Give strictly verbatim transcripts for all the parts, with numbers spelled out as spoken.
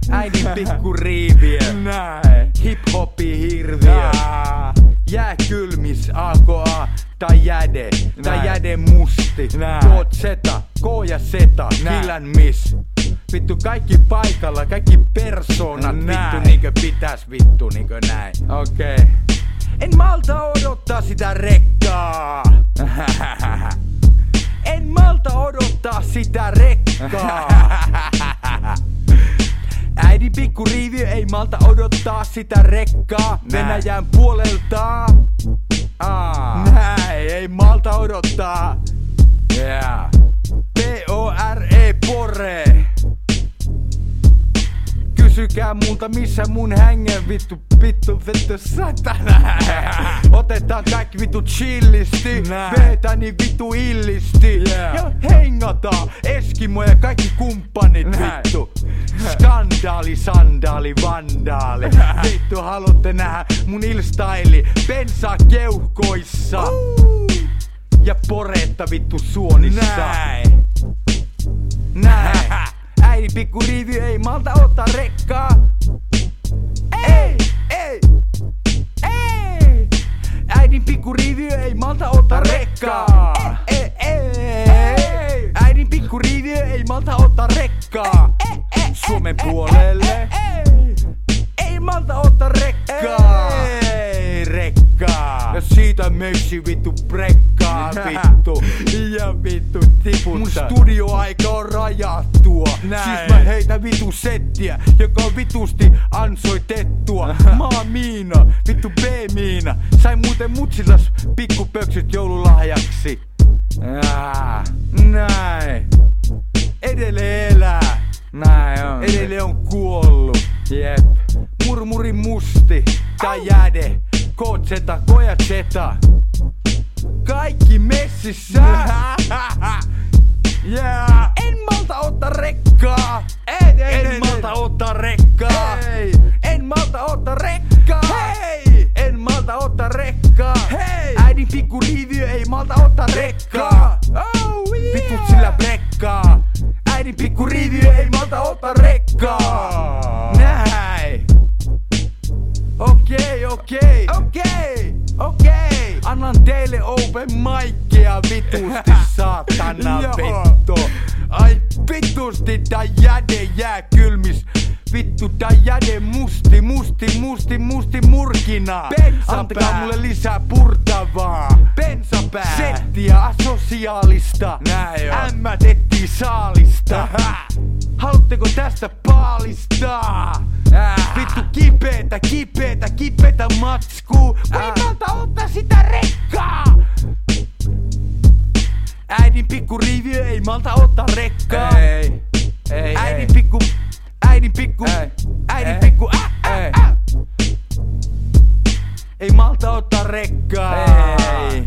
Äidin pikku riiviö. Näin. Hip-hopi hirviö. Jää kylmis A K A tai jäde. Tai jäde musti. Koot seta, K ja seta. Killän miss. Vittu kaikki paikalla, kaikki persoonat. Näin. Vittu niinkö pitäis vittu niinkö näin. Okei. Okay. En malta odottaa sitä rekkaa. En malta odottaa sitä rekkaa. Äidin pikku riiviö ei malta odottaa sitä rekkaa. Venäjän puolelta. Aa. Näin, ei malta odottaa. Yeah. P O R E Pore. Kysykää multa missä mun hengen vittu, vittu, vittu satana. Otetaan kaikki vittu chillisti, veetäni vittu illisti. Yeah. Ja hengataan Eskimo ja kaikki kumppanit vittu. Skandaali, sandaali, vandaali. Vittu haluatte nähdä mun ilstaili bensaa keuhkoissa. Ja poretta vittu suonissa. Näin. Näin. Äidin pikku riiviö ei malta ottaa rekkaa. Ei, ei, ei. Äidin pikku riiviö ei malta ottaa rekkaa. Ei, ei, ei. Äidin pikku riiviö ei malta ottaa rekkaa. Suomen puolelle. Ei malta ottaa rekkaa. Ei rekkaa. Ja siitä meiksi vittu brekkaa vittu. Ja vittu tiputtaa. Mun studioaika on rajattua. Näin. Siis mä heitän vittu settiä, joka on vitusti ansoitettua. Mä oon Miina, vittu B-Miina. Sain muuten mutsillas pikkupöksyt joululahjaksi. Ah, näin. Edelleen elää. Näin on. Edelleen on kuollut. Jep. Murmuri musti tai jäde. Kootseta, kojatseta. Kaikki messissä. Yeah. En malta ottaa rekkaa. En, en, en malta ottaa rekkaa. Hei. En malta ottaa rekkaa. Hei. En malta ottaa rekkaa. Hei. Äidin pikku riiviö ei malta ottaa rekkaa. Oh, yeah. Vitut sillä brekkaa. Äidin pikku riiviö ei malta ottaa rekkaa. Näin. Okei, okei, okei, okei. Annan teille open mickeja vitusti, saatana vittu. Ai vitusti, tää jäde jää kylmis. Vittu, tää jäde musti, musti, musti, musti murkina. Bensapää. Antakaa mulle lisää purtavaa. Bensapää. Settiä asosiaalista. Näin on. Ämmät etsii saalista. Haluatteko tästä paalistaa? Äh. Vittu kipeetä, kipeetä, kipeetä matskuu. Kun ei malta ottaa sitä rekkaa. Äidin pikku riiviö ei malta ottaa rekkaa. Ei, ei, Äidin ei. pikku, äidin pikku, Ei. äidin Ei. pikku, äh, äh, Ei. äh. Ei malta ottaa rekkaa. Ei.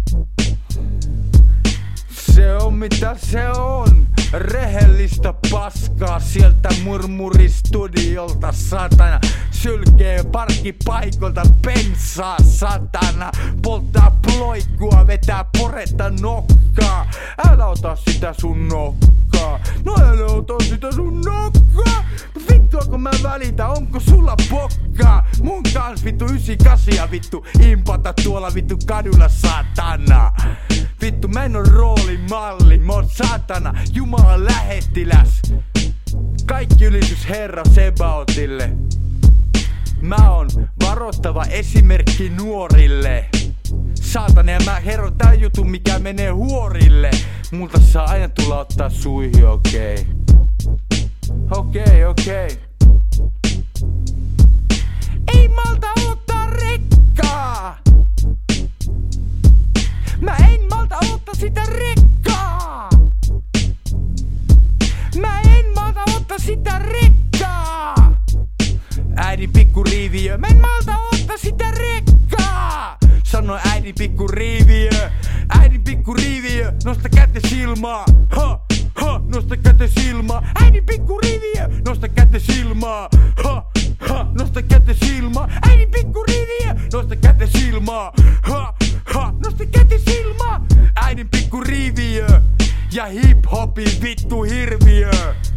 Se on mitä se on. Rehellistä paskaa sieltä murmuristudiolta satana. Sylkee parkkipaikoilta bensaa satana. Polttaa ploikkua, vetää poretta nokkaa. Älä ota sitä sun nokkaa. No älä ota sitä sun nokkaa. Vittua kun mä välitä, onko sulla pokkaa? Mun kans vittu yhdeksänkymmentäkahdeksan vittu impata tuolla vittu kadulla satana. Vittu mä en oo roolimalli, mä oon satana, Jumalan lähettiläs. Kaikki ylitys Herra Sebaotille. Mä oon varoittava esimerkki nuorille. Saatana ja mä herron tää jutun mikä menee huorille. Multa saa aina tulla ottaa suihin, okei okay. Okei, okay, okei okay. Ei malta ottaa rekkaa. Mä en malta ottaa sitä rekkaa. Mä en malta ottaa sitä rekkaa. Äidin pikku riiviö, mä en malta ottaa sitä rekkaa. Sano äidin pikku riiviö. Äidin pikku riiviö, nosta käte silmaa. Ha, ha, nosta käte silmaa. Äidin pikku riiviö, nosta käte silmaa. Ha, ha, nosta käte silmaa. Äidin pikku riiviö, nosta käte silmaa. Ha, ha, nosta käte silmaa. Äidin pikku riiviö ja hip-hopin vittu hirviö.